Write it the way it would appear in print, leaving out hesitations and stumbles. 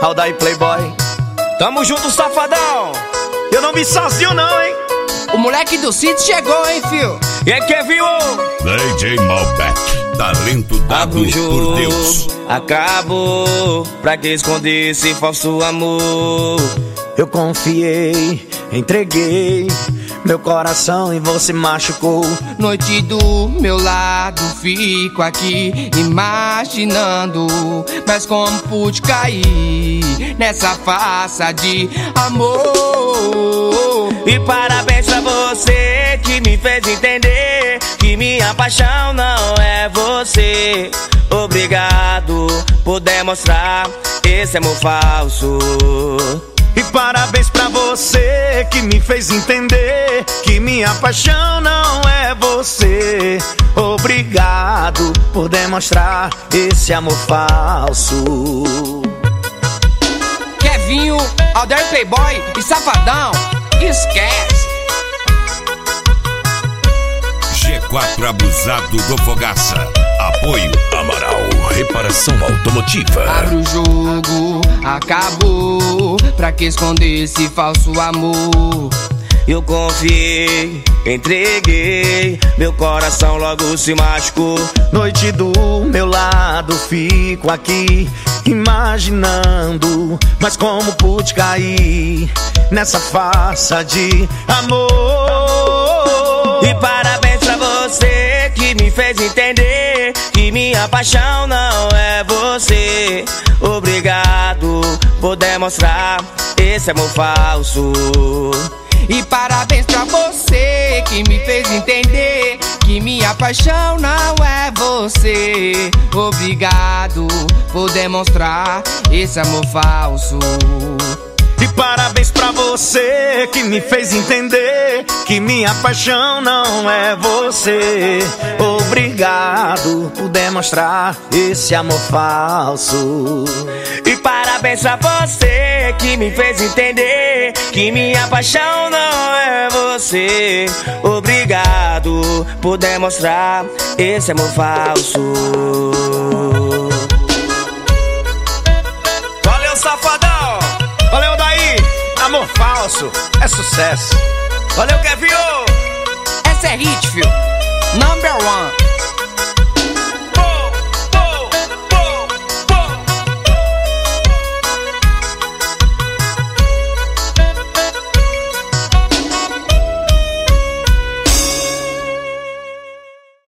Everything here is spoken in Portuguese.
Aldair Playboy. Tamo junto, safadão. Eu não vi sozinho não, hein. O moleque do sítio chegou, hein, fio. E aí, quem viu? DJ Malbec, talento dado por Deus. Acabou, pra que esconder esse falso amor? Eu confiei, entreguei meu coração e você machucou. Noite do meu lado, fico aqui imaginando, mas como pude cair nessa farsa de amor? E parabéns pra você que me fez entender que minha paixão não é você. Obrigado por demonstrar esse amor falso. E parabéns pra você que me fez entender que minha paixão não é você. Obrigado por demonstrar esse amor falso. Kevinho, Aldair Playboy e Safadão, esquece. G4 abusado do Fogaça. Apoio Amaral Reparação Automotiva. Abre o jogo, acabou, pra que esconder esse falso amor? Eu confiei, entreguei, meu coração logo se machucou. Noite do meu lado, fico aqui imaginando, mas como pude cair nessa farsa de amor? E parabéns pra você que me fez entender que minha paixão não é você. Obrigado por demonstrar esse amor falso. E parabéns pra você que me fez entender que minha paixão não é você. Obrigado por demonstrar esse amor falso. E parabéns pra você que me fez entender que minha paixão não é você. Obrigado por demonstrar esse amor falso. E parabéns pra você que me fez entender que minha paixão não é você. Obrigado por demonstrar esse amor falso. Valeu, safadão. Valeu, daí. Amor falso é sucesso. Valeu, Kevin. Essa é hit, fio. Number 1.